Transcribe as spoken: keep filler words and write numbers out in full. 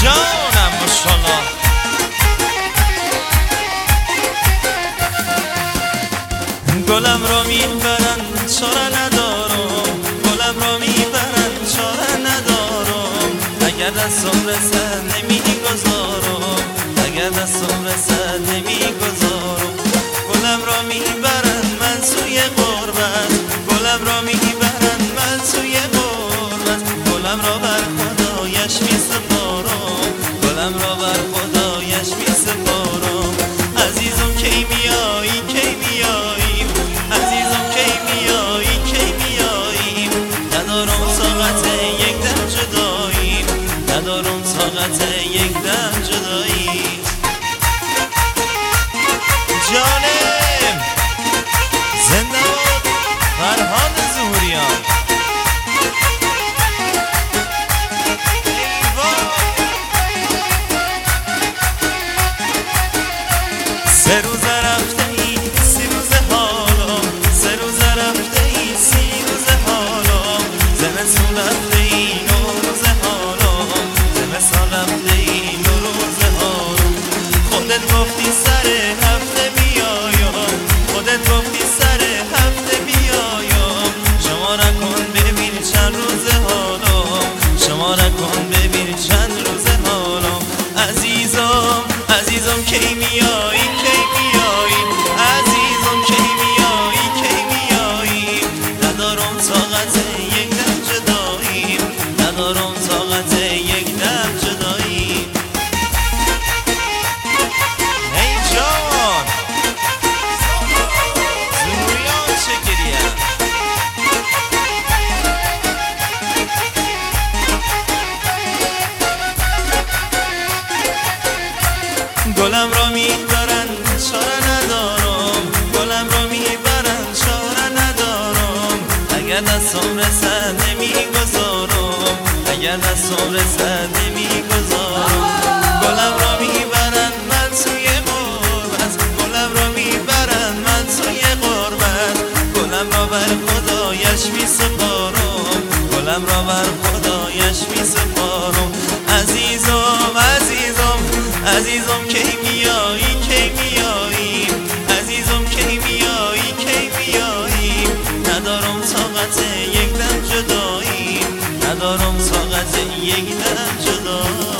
جانم ماشاءالله. گلم را میبرن چاره ندارم، گلم را میبرن چاره ندارم. اگر دستم رسد نمیگذارم، اگر دستم رسد نمیگذارم. گلم را میبرن من سوی غربت، گلم را میبرن من سوی غربت. گلم را بر خدایش میسپارم، گلم را بر خدایش میسپارم. عزیزم کی میایی کی میایی، عزیزم کی میایی کی میایی. ندارم طاقت یک دم جدایی، ندارم طاقت یک دم جدایی. جانم زنده باد فرهاد ظهوریان. سه روز رفته ای سی روز حالم، سه روز رفته ای سی روز حالم. زمستون رفته ای نو روز حالم، زمستون رفته ای نو روز حالم. خودت گفتی سر هفته بیایم، خودت گفتی سر هفته بیایم. شما را کن ببین چند روز حالم، شما را کن ببین چند روز حالم. عزیزم عزیزم کی میایی کی میایی، عزیزم کی میایی کی میایی. ندارم طاقت یک دم جدایی، ندارم طاقت یک دم جدایی. ای جان ظهوریان شکریه. گلم را میبرن چاره ندارم، گلم را میبرن چاره ندارم. اگر دستم رسد نمیگذارم، اگر دستم رسد نمیگذارم. گلم را میبرن من سوی غربت، گلم را میبرن من سوی غربت. گلم را بر خدایش میسپارم، گلم را بر خدایش میسپارم. عزیزم عزیزم عزیزم کی میایی کی میایی، عزیزم کی میایی کی میایی. ندارم طاقت یک دم جدایی، ندارم طاقت یک دم جدایی.